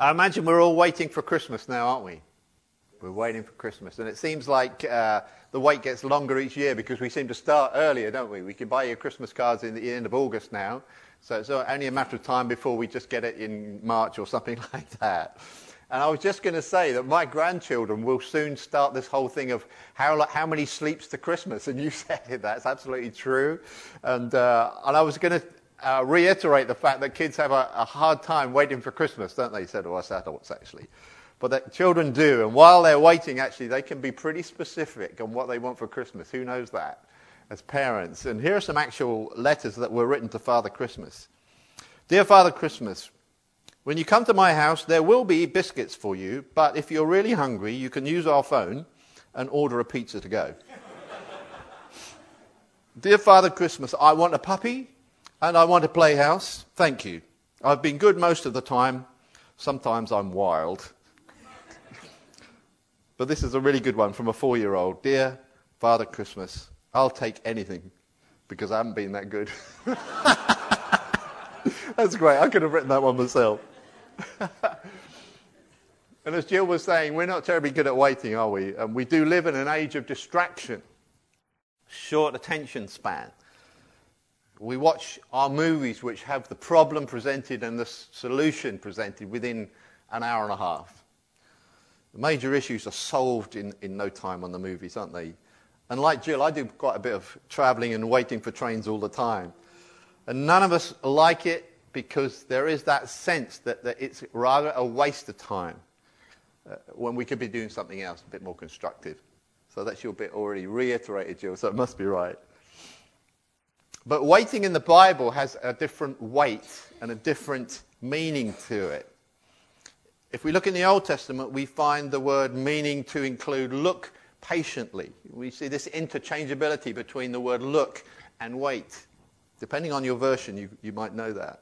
I imagine we're all waiting for Christmas now, aren't we? We're waiting for Christmas. And it seems like the wait gets longer each year because we seem to start earlier, don't we? We can buy your Christmas cards in the end of August now. So it's only a matter of time before we just get it in March or something like that. And I was just going to say that my grandchildren will soon start this whole thing of how many sleeps to Christmas. And you said it, that's absolutely true. And I was going to reiterate the fact that kids have a hard time waiting for Christmas, don't they? So do us adults, actually. But that children do. And while they're waiting, actually, they can be pretty specific on what they want for Christmas. Who knows that? As parents. And here are some actual letters that were written to Father Christmas. Dear Father Christmas, when you come to my house, there will be biscuits for you, but if you're really hungry, you can use our phone and order a pizza to go. Dear Father Christmas, I want a puppy and I want a playhouse. Thank you. I've been good most of the time. Sometimes I'm wild. But this is a really good one from a 4-year-old. Dear Father Christmas, I'll take anything because I haven't been that good. That's great. I could have written that one myself. And as Jill was saying, we're not terribly good at waiting, are we? And we do live in an age of distraction, short attention span. We watch our movies which have the problem presented and the solution presented within an hour and a half. The major issues are solved in no time on the movies, aren't they? And like Jill, I do quite a bit of travelling and waiting for trains all the time. And none of us like it because there is that sense that it's rather a waste of time when we could be doing something else a bit more constructive. So that's your bit already reiterated, Jill, so it must be right. But waiting in the Bible has a different weight and a different meaning to it. If we look in the Old Testament, we find the word meaning to include look patiently. We see this interchangeability between the word look and wait. Depending on your version, you might know that.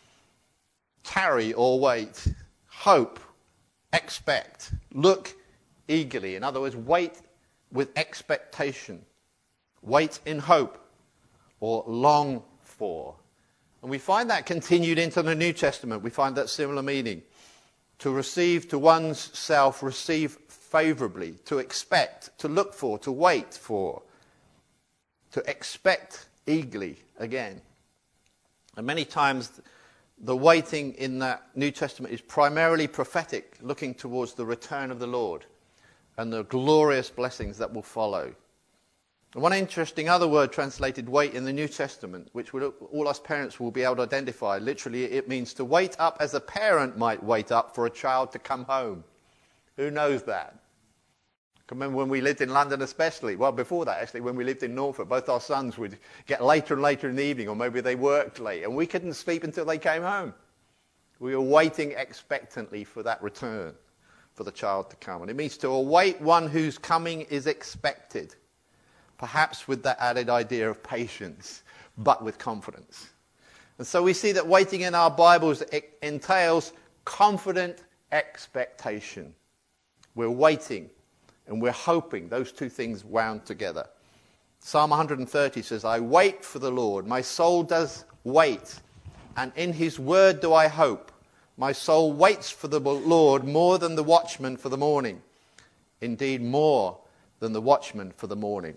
Tarry or wait. Hope. Expect. Look eagerly. In other words, wait with expectation. Wait in hope. Or long for. And we find that continued into the New Testament. We find that similar meaning. To receive to one's self, receive favourably. To expect. To look for. To wait for. To expect eagerly again. And many times the waiting in that New Testament is primarily prophetic, looking towards the return of the Lord and the glorious blessings that will follow. And one interesting other word translated wait in the New Testament, which all us parents will be able to identify, literally it means to wait up as a parent might wait up for a child to come home. Who knows that? I remember when we lived in London especially, well before that actually, when we lived in Norfolk, both our sons would get later and later in the evening, or maybe they worked late, and we couldn't sleep until they came home. We were waiting expectantly for that return, for the child to come. And it means to await one whose coming is expected, perhaps with that added idea of patience, but with confidence. And so we see that waiting in our Bibles entails confident expectation. We're waiting. And we're hoping, those two things wound together. Psalm 130 says, I wait for the Lord. My soul does wait, and in his word do I hope. My soul waits for the Lord more than the watchman for the morning. Indeed, more than the watchman for the morning.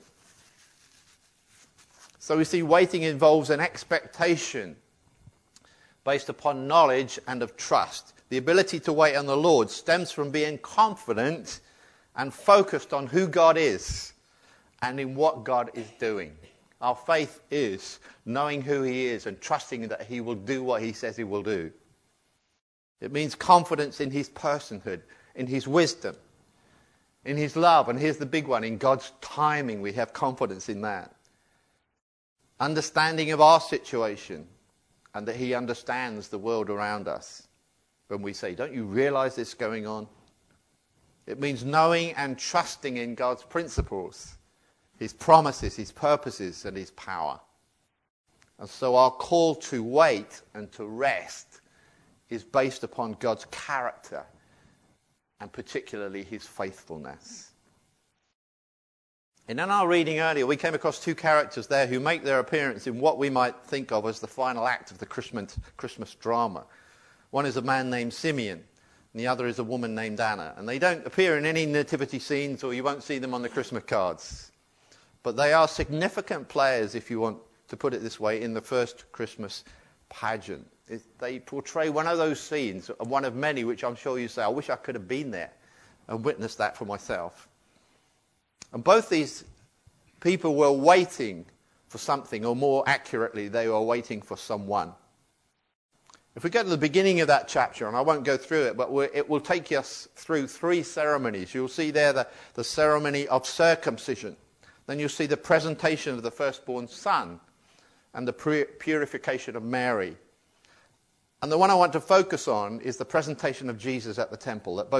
So we see waiting involves an expectation based upon knowledge and of trust. The ability to wait on the Lord stems from being confident and focused on who God is and in what God is doing. Our faith is knowing who he is and trusting that he will do what he says he will do. It means confidence in his personhood, in his wisdom, in his love, and here's the big one, in God's timing. We have confidence in that. Understanding of our situation and that he understands the world around us. When we say, don't you realize this going on? It means knowing and trusting in God's principles, his promises, his purposes, and his power. And so our call to wait and to rest is based upon God's character and particularly his faithfulness. And in our reading earlier, we came across two characters there who make their appearance in what we might think of as the final act of the Christmas drama. One is a man named Simeon, and the other is a woman named Anna. And they don't appear in any nativity scenes, or you won't see them on the Christmas cards. But they are significant players, if you want to put it this way, in the first Christmas pageant. They portray one of those scenes, one of many, which I'm sure you say, I wish I could have been there and witnessed that for myself. And both these people were waiting for something, or more accurately, they were waiting for someone. If we go to the beginning of that chapter, and I won't go through it, but it will take us through 3 ceremonies. You'll see there the ceremony of circumcision. Then you'll see the presentation of the firstborn son and the purification of Mary. And the one I want to focus on is the presentation of Jesus at the temple, that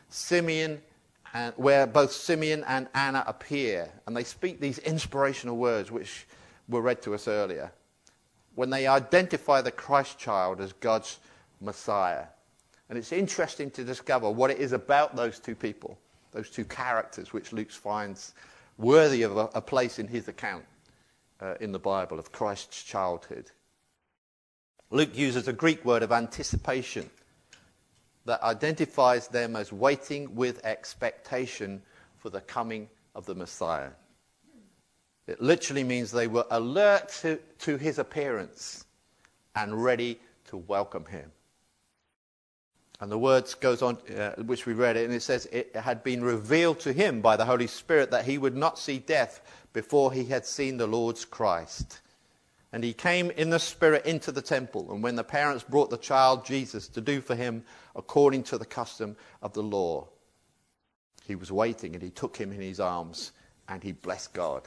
where both Simeon and Anna appear, and they speak these inspirational words which were read to us earlier, when they identify the Christ child as God's Messiah. And it's interesting to discover what it is about those two people, those two characters, which Luke finds worthy of a place in his account in the Bible of Christ's childhood. Luke uses a Greek word of anticipation that identifies them as waiting with expectation for the coming of the Messiah. It literally means they were alert to his appearance and ready to welcome him. And the words goes on, which we read it, and it says, it had been revealed to him by the Holy Spirit that he would not see death before he had seen the Lord's Christ. And he came in the Spirit into the temple, and when the parents brought the child Jesus to do for him according to the custom of the law, he was waiting, and he took him in his arms, and he blessed God.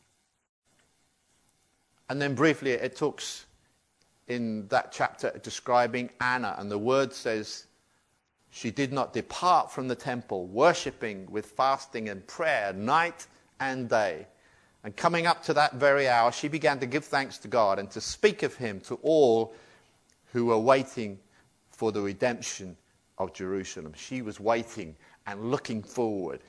And then briefly it talks in that chapter describing Anna, and the word says, she did not depart from the temple, worshipping with fasting and prayer night and day. And coming up to that very hour, she began to give thanks to God and to speak of him to all who were waiting for the redemption of Jerusalem. She was waiting and looking forward.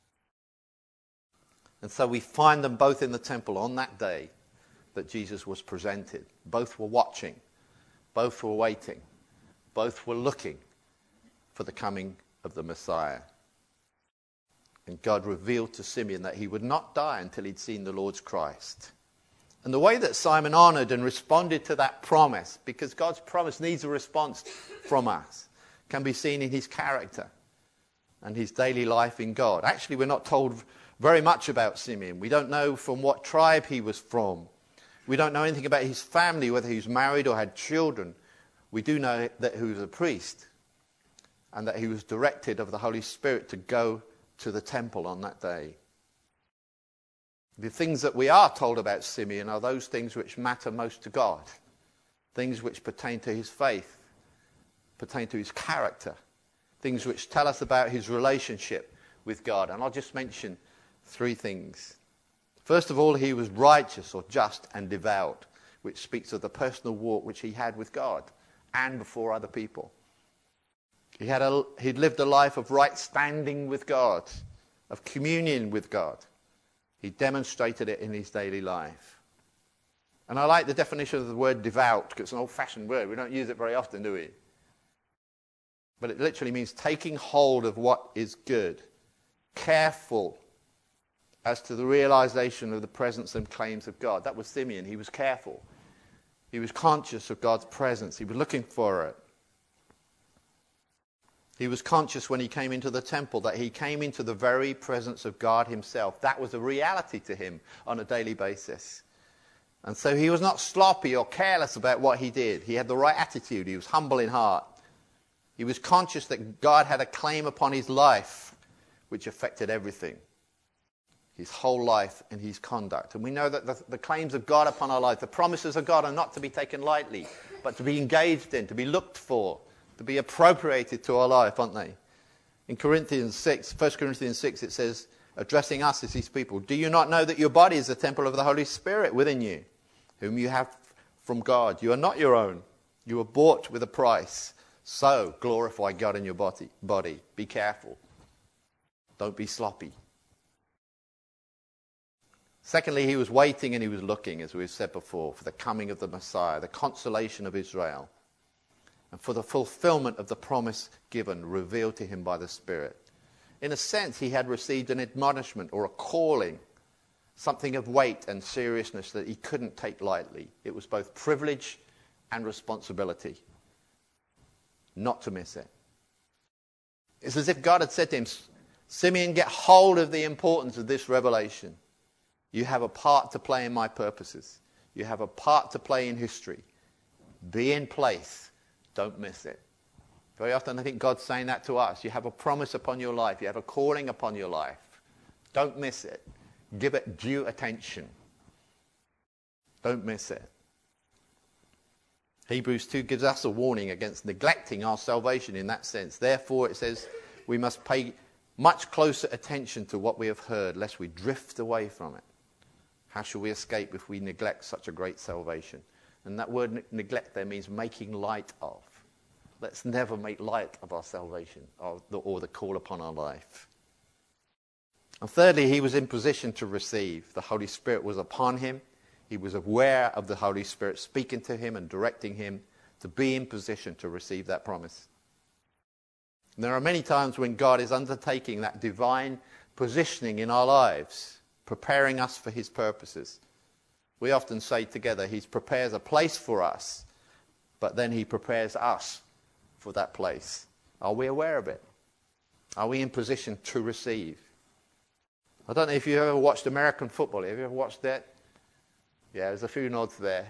And so we find them both in the temple on that day that Jesus was presented. Both were watching. Both were waiting. Both were looking for the coming of the Messiah. And God revealed to Simeon that he would not die until he'd seen the Lord's Christ. And the way that Simon honored and responded to that promise, because God's promise needs a response from us, can be seen in his character and his daily life in God. Actually, we're not told very much about Simeon. We don't know from what tribe he was from. We don't know anything about his family, whether he was married or had children. We do know that he was a priest, and that he was directed of the Holy Spirit to go to the temple on that day. The things that we are told about Simeon are those things which matter most to God, things which pertain to his faith, pertain to his character, things which tell us about his relationship with God. And I'll just mention 3 things. First of all, he was righteous or just and devout, which speaks of the personal walk which he had with God and before other people. He'd lived a life of right standing with God, of communion with God. He demonstrated it in his daily life. And I like the definition of the word devout, because it's an old-fashioned word. We don't use it very often, do we? But it literally means taking hold of what is good, careful as to the realization of the presence and claims of God. That was Simeon. He was careful. He was conscious of God's presence. He was looking for it. He was conscious when he came into the temple that he came into the very presence of God himself. That was a reality to him on a daily basis. And so he was not sloppy or careless about what he did. He had the right attitude. He was humble in heart. He was conscious that God had a claim upon his life which affected everything. His whole life and his conduct. And we know that the claims of God upon our life, the promises of God are not to be taken lightly, but to be engaged in, to be looked for, to be appropriated to our life, aren't they? In 1 Corinthians 6, it says, addressing us as his people, do you not know that your body is the temple of the Holy Spirit within you, whom you have from God? You are not your own. You were bought with a price. So glorify God in your body. Be careful. Don't be sloppy. Secondly, he was waiting and he was looking, as we've said before, for the coming of the Messiah, the consolation of Israel. and for the fulfillment of the promise given, revealed to him by the Spirit. In a sense, he had received an admonishment or a calling, something of weight and seriousness that he couldn't take lightly. It was both privilege and responsibility. Not to miss it. It's as if God had said to him, Simeon, get hold of the importance of this revelation. You have a part to play in my purposes. You have a part to play in history. Be in place. Don't miss it. Very often I think God's saying that to us. You have a promise upon your life. You have a calling upon your life. Don't miss it. Give it due attention. Don't miss it. Hebrews 2 gives us a warning against neglecting our salvation in that sense. Therefore, it says we must pay much closer attention to what we have heard, lest we drift away from it. How shall we escape if we neglect such a great salvation? And that word neglect there means making light of. Let's never make light of our salvation or the call upon our life. And thirdly, he was in position to receive. The Holy Spirit was upon him. He was aware of the Holy Spirit speaking to him and directing him to be in position to receive that promise. And there are many times when God is undertaking that divine positioning in our lives, preparing us for his purposes. We often say together, he prepares a place for us, but then he prepares us for that place. Are we aware of it? Are we in position to receive? I don't know if you've ever watched American football. Have you ever watched that? Yeah, there's a few nods there.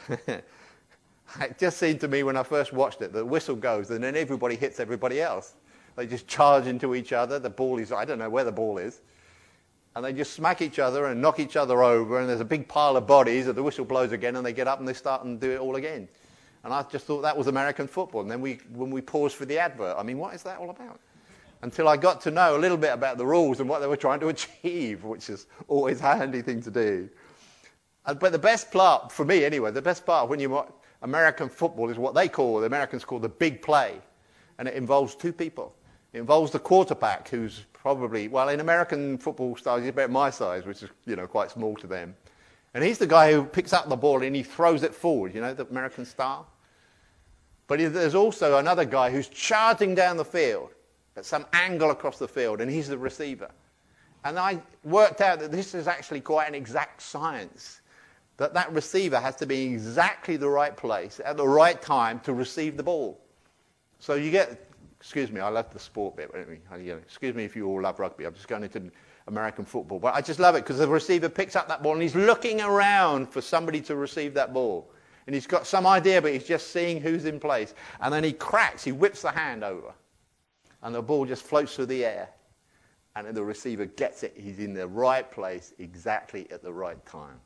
It just seemed to me when I first watched it, the whistle goes and then everybody hits everybody else. They just charge into each other. The ball is, I don't know where the ball is. And they just smack each other and knock each other over, and there's a big pile of bodies, and the whistle blows again, and they get up and they start and do it all again. And I just thought that was American football. And then when we paused for the advert, I mean, what is that all about? Until I got to know a little bit about the rules and what they were trying to achieve, which is always a handy thing to do. But the best part, for me anyway, the best part when you watch American football is what the Americans call the big play. And it involves two people. It involves the quarterback, who's probably, well, in American football style, he's about my size, which is, quite small to them. And he's the guy who picks up the ball and he throws it forward, the American style. But there's also another guy who's charging down the field at some angle across the field, and he's the receiver. And I worked out that this is actually quite an exact science, that receiver has to be in exactly the right place at the right time to receive the ball. So you get, excuse me, I love the sport bit. Excuse me if you all love rugby. I'm just going into American football. But I just love it because the receiver picks up that ball and he's looking around for somebody to receive that ball. And he's got some idea, but he's just seeing who's in place. And then he whips the hand over. And the ball just floats through the air. And then the receiver gets it. He's in the right place exactly at the right time.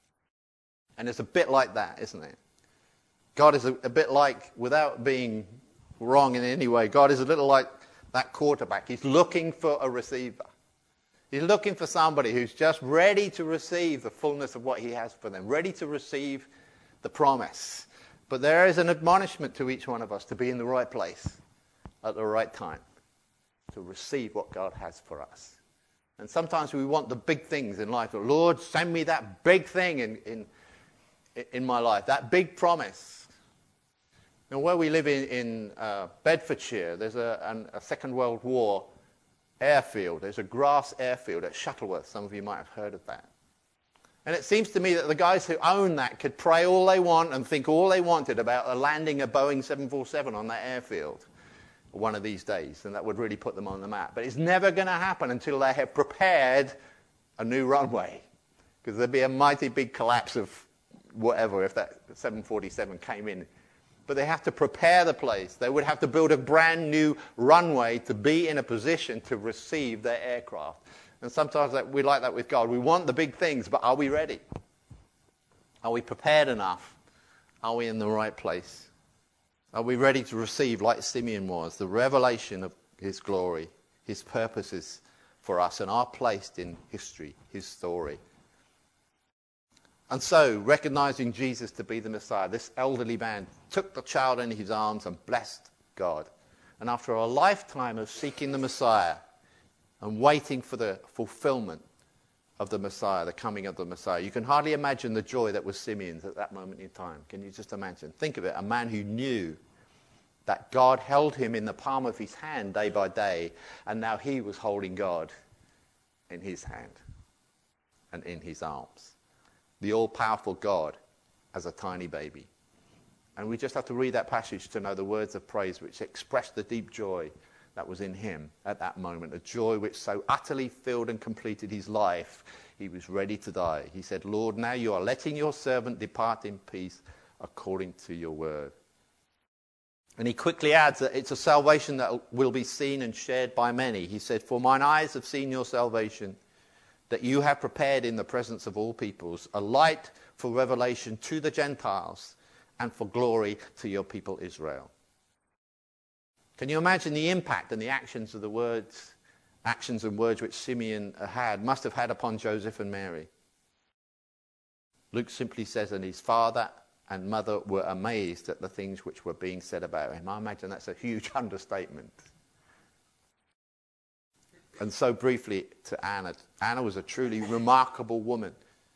And it's a bit like that, isn't it? God is a bit like, without being wrong in any way, God is a little like that quarterback. He's looking for a receiver. He's looking for somebody who's just ready to receive the fullness of what he has for them, ready to receive the promise. But there is an admonishment to each one of us to be in the right place at the right time to receive what God has for us. And sometimes we want the big things in life. Lord, send me that big thing in my life, that big promise. Now, where we live in Bedfordshire, there's a Second World War airfield. There's a grass airfield at Shuttleworth. Some of you might have heard of that. And it seems to me that the guys who own that could pray all they want and think all they wanted about landing a Boeing 747 on that airfield one of these days, and that would really put them on the map. But it's never going to happen until they have prepared a new runway, because there'd be a mighty big collapse of whatever if that 747 came in. But they have to prepare the place. They would have to build a brand new runway to be in a position to receive their aircraft. And sometimes we like that with God. We want the big things, but are we ready? Are we prepared enough? Are we in the right place? Are we ready to receive, like Simeon was, the revelation of his glory, his purposes for us, and are placed in history, his story? And so, recognizing Jesus to be the Messiah, this elderly man took the child in his arms and blessed God. And after a lifetime of seeking the Messiah and waiting for the fulfillment of the Messiah, the coming of the Messiah, you can hardly imagine the joy that was Simeon's at that moment in time. Can you just imagine? Think of it, a man who knew that God held him in the palm of his hand day by day, and now he was holding God in his hand and in his arms. The all-powerful God as a tiny baby. And we just have to read that passage to know the words of praise which express the deep joy that was in him at that moment, a joy which so utterly filled and completed his life, he was ready to die. He said, Lord, now you are letting your servant depart in peace according to your word. And he quickly adds that it's a salvation that will be seen and shared by many. He said, for mine eyes have seen your salvation, that you have prepared in the presence of all peoples, a light for revelation to the Gentiles and for glory to your people Israel. Can you imagine the impact and the actions and words which Simeon must have had upon Joseph and Mary? Luke simply says, and his father and mother were amazed at the things which were being said about him. I imagine that's a huge understatement. And so briefly to Anna. Anna was a truly remarkable woman.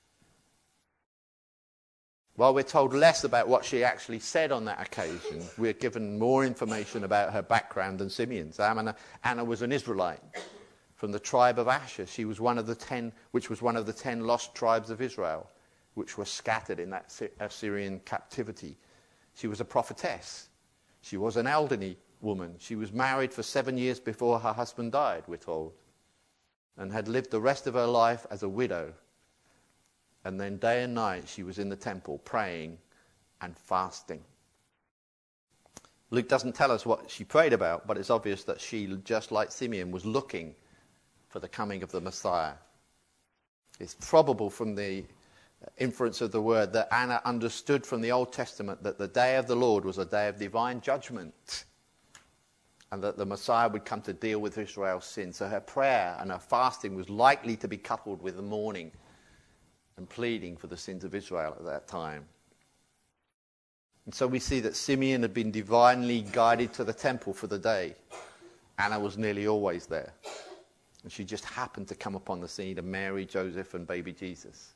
While we're told less about what she actually said on that occasion, we're given more information about her background than Simeon's. Anna was an Israelite from the tribe of Asher. She was one of the 10 lost tribes of Israel, which were scattered in that Assyrian captivity. She was a prophetess. She was an elderly woman. She was married for 7 years before her husband died, we're told, and had lived the rest of her life as a widow. And then day and night she was in the temple praying and fasting. Luke doesn't tell us what she prayed about, but it's obvious that she, just like Simeon, was looking for the coming of the Messiah. It's probable from the inference of the word that Anna understood from the Old Testament that the day of the Lord was a day of divine judgment, and that the Messiah would come to deal with Israel's sin. So her prayer and her fasting was likely to be coupled with the mourning and pleading for the sins of Israel at that time. And so we see that Simeon had been divinely guided to the temple for the day. Anna was nearly always there. And she just happened to come upon the scene of Mary, Joseph, and baby Jesus.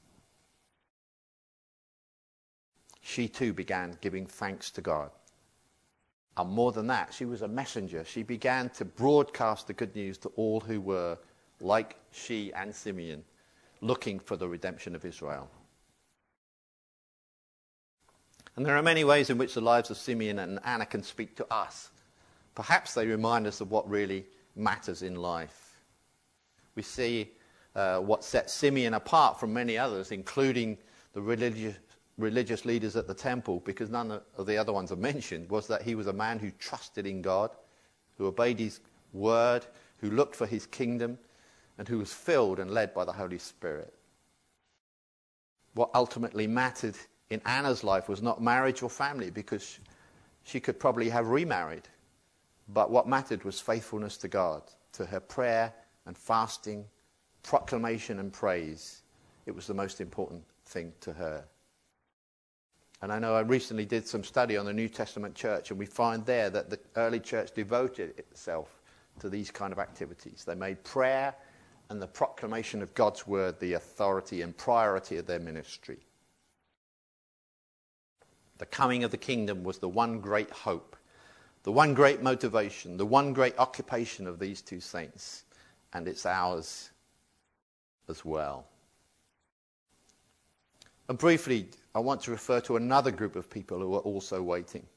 She too began giving thanks to God. And more than that, she was a messenger. She began to broadcast the good news to all who were, like she and Simeon, looking for the redemption of Israel. And there are many ways in which the lives of Simeon and Anna can speak to us. Perhaps they remind us of what really matters in life. We see what sets Simeon apart from many others, including the religious leaders at the temple, because none of the other ones are mentioned, was that he was a man who trusted in God, who obeyed his word, who looked for his kingdom, and who was filled and led by the Holy Spirit. What ultimately mattered in Anna's life was not marriage or family, because she could probably have remarried. But what mattered was faithfulness to God, to her prayer and fasting, proclamation and praise. It was the most important thing to her. And I know I recently did some study on the New Testament church, and we find there that the early church devoted itself to these kind of activities. They made prayer and the proclamation of God's word the authority and priority of their ministry. The coming of the kingdom was the one great hope, the one great motivation, the one great occupation of these two saints, and it's ours as well. And briefly, I want to refer to another group of people who are also waiting.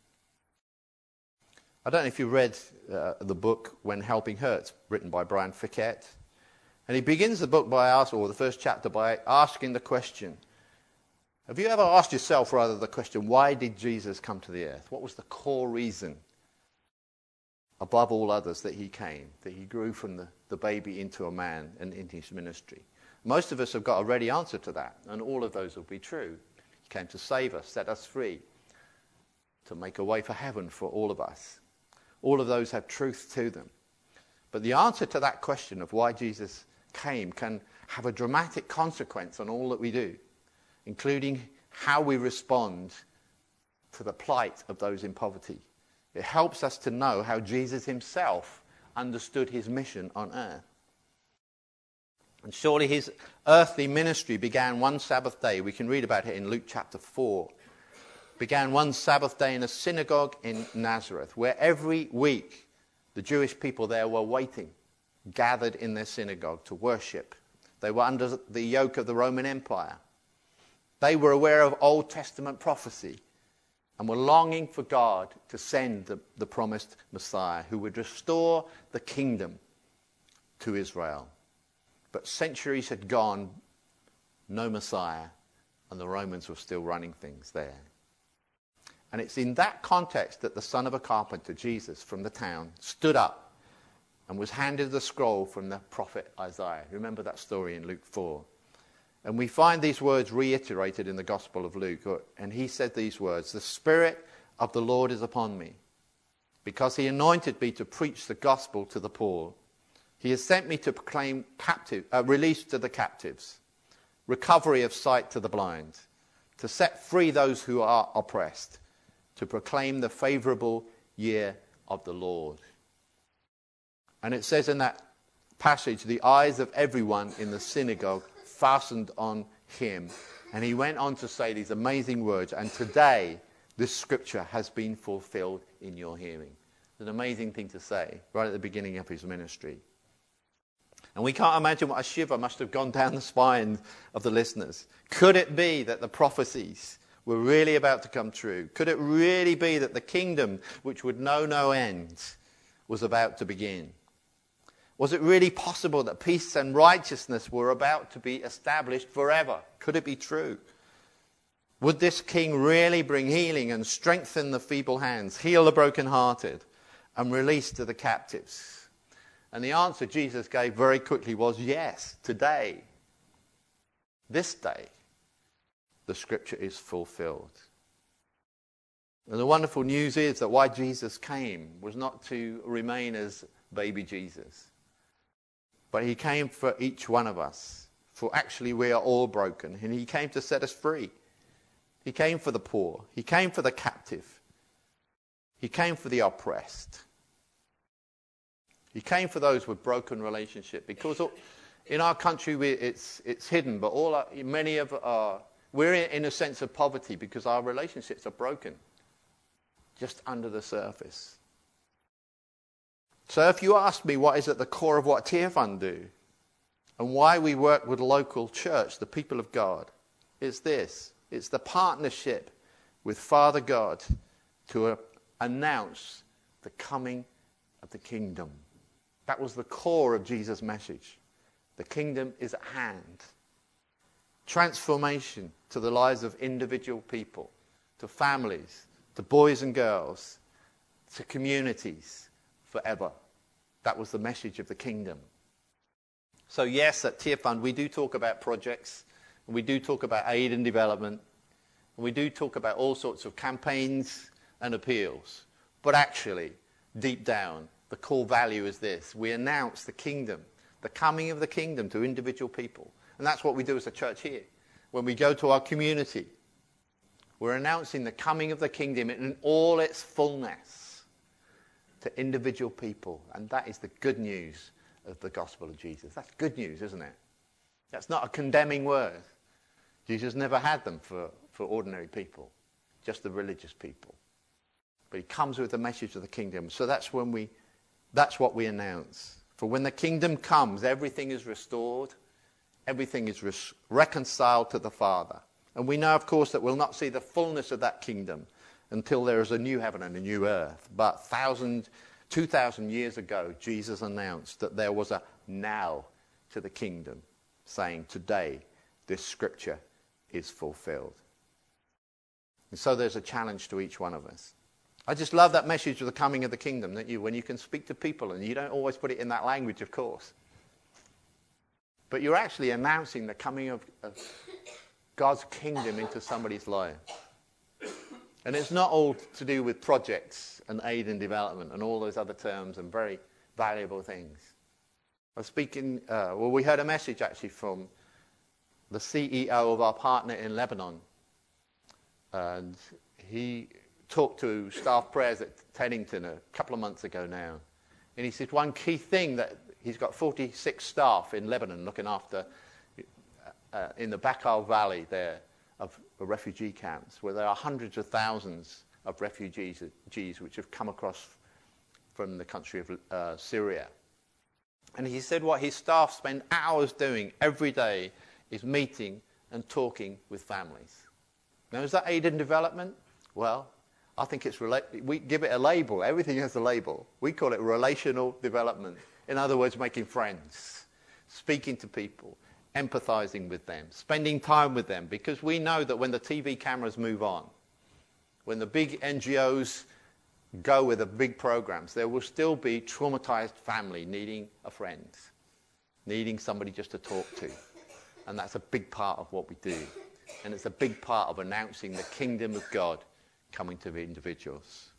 I don't know if you read the book When Helping Hurts, written by Brian Fickett. And he begins the book the first chapter, by asking the question, have you ever asked yourself, rather, the question, why did Jesus come to the earth? What was the core reason, above all others, that he came, that he grew from the baby into a man and in his ministry? Most of us have got a ready answer to that, and all of those will be true. He came to save us, set us free, to make a way for heaven for all of us. All of those have truth to them. But the answer to that question of why Jesus came can have a dramatic consequence on all that we do, including how we respond to the plight of those in poverty. It helps us to know how Jesus himself understood his mission on earth. And surely his earthly ministry began one Sabbath day. We can read about it in Luke chapter 4, began one Sabbath day in a synagogue in Nazareth, where every week the Jewish people there were waiting, gathered in their synagogue to worship. They were under the yoke of the Roman Empire. They were aware of Old Testament prophecy and were longing for God to send the promised Messiah who would restore the kingdom to Israel. But centuries had gone, no Messiah, and the Romans were still running things there. And it's in that context that the son of a carpenter, Jesus, from the town, stood up and was handed the scroll from the prophet Isaiah. Remember that story in Luke 4. And we find these words reiterated in the Gospel of Luke. And he said these words, "The Spirit of the Lord is upon me, because he anointed me to preach the gospel to the poor. He has sent me to proclaim release to the captives, recovery of sight to the blind, to set free those who are oppressed, to proclaim the favorable year of the Lord." And it says in that passage, the eyes of everyone in the synagogue fastened on him. And he went on to say these amazing words, "And today this scripture has been fulfilled in your hearing." It's an amazing thing to say right at the beginning of his ministry. And we can't imagine what a shiver must have gone down the spine of the listeners. Could it be that the prophecies were really about to come true? Could it really be that the kingdom, which would know no end, was about to begin? Was it really possible that peace and righteousness were about to be established forever? Could it be true? Would this king really bring healing and strengthen the feeble hands, heal the brokenhearted, and release to the captives? And the answer Jesus gave very quickly was yes, today, this day, the scripture is fulfilled. And the wonderful news is that why Jesus came was not to remain as baby Jesus, but he came for each one of us. For actually we are all broken, and he came to set us free. He came for the poor. He came for the captive. He came for the oppressed. He came for those with broken relationship. Because in our country it's hidden, but we're in a sense of poverty because our relationships are broken, just under the surface. So if you ask me what is at the core of what Tearfund do and why we work with the local church, the people of God, it's this. It's the partnership with Father God to announce the coming of the kingdom. That was the core of Jesus' message. The kingdom is at hand. Transformation to the lives of individual people, to families, to boys and girls, to communities, forever. That was the message of the kingdom. So yes, at Tearfund we do talk about projects, and we do talk about aid and development, and we do talk about all sorts of campaigns and appeals. But actually, deep down, the core value is this. We announce the kingdom, the coming of the kingdom to individual people. And that's what we do as a church here. When we go to our community, we're announcing the coming of the kingdom in all its fullness to individual people. And that is the good news of the gospel of Jesus. That's good news, isn't it? That's not a condemning word. Jesus never had them for ordinary people, just the religious people. But he comes with the message of the kingdom. So that's what we announce. For when the kingdom comes, everything is restored. Everything is reconciled to the Father. And we know, of course, that we'll not see the fullness of that kingdom until there is a new heaven and a new earth. But 2,000 years ago, Jesus announced that there was a now to the kingdom, saying, today, this scripture is fulfilled. And so there's a challenge to each one of us. I just love that message of the coming of the kingdom, don't you? When you can speak to people, and you don't always put it in that language, of course. But you're actually announcing the coming of God's kingdom into somebody's life. And it's not all to do with projects and aid and development and all those other terms and very valuable things. I was speaking, we heard a message actually from the CEO of our partner in Lebanon. And he talked to staff prayers at Teddington a couple of months ago now. And he said one key thing that he's got 46 staff in Lebanon looking after in the Bekaa Valley there of refugee camps where there are hundreds of thousands of refugees which have come across from the country of Syria. And he said what his staff spend hours doing every day is meeting and talking with families. Now, is that aid and development? Well, I think we give it a label. Everything has a label. We call it relational development. In other words, making friends, speaking to people, empathizing with them, spending time with them, because we know that when the TV cameras move on, when the big NGOs go with the big programs, there will still be traumatized family needing a friend, needing somebody just to talk to. And that's a big part of what we do. And it's a big part of announcing the kingdom of God coming to the individuals.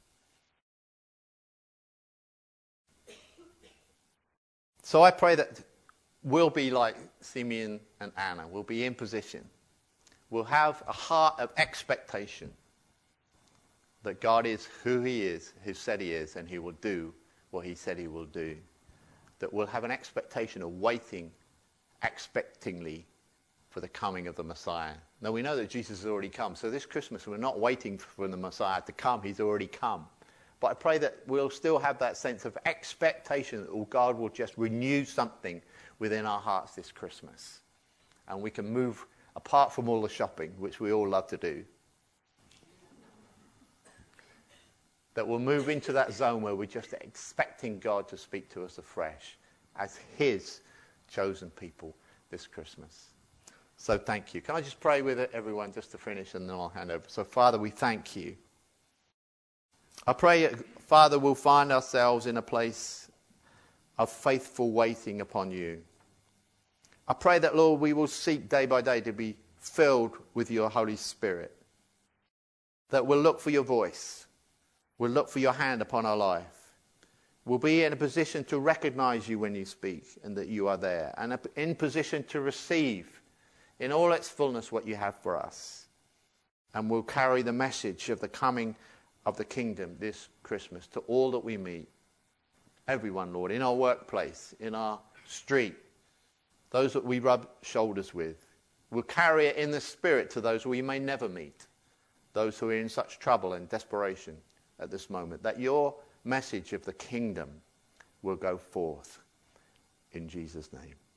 So I pray that we'll be like Simeon and Anna. We'll be in position. We'll have a heart of expectation that God is who he is, who said he is, and he will do what he said he will do. That we'll have an expectation of waiting expectingly for the coming of the Messiah. Now, we know that Jesus has already come, so this Christmas we're not waiting for the Messiah to come. He's already come. But I pray that we'll still have that sense of expectation that God will just renew something within our hearts this Christmas. And we can move apart from all the shopping, which we all love to do. That we'll move into that zone where we're just expecting God to speak to us afresh as his chosen people this Christmas. So thank you. Can I just pray with everyone just to finish, and then I'll hand over. So Father, we thank you. I pray, Father, we'll find ourselves in a place of faithful waiting upon you. I pray that, Lord, we will seek day by day to be filled with your Holy Spirit. That we'll look for your voice. We'll look for your hand upon our life. We'll be in a position to recognize you when you speak and that you are there. And in position to receive in all its fullness what you have for us. And we'll carry the message of the coming of the kingdom this Christmas to all that we meet. Everyone, Lord, in our workplace, in our street, those that we rub shoulders with. We'll carry it in the spirit to those we may never meet, those who are in such trouble and desperation at this moment, that your message of the kingdom will go forth in Jesus' name.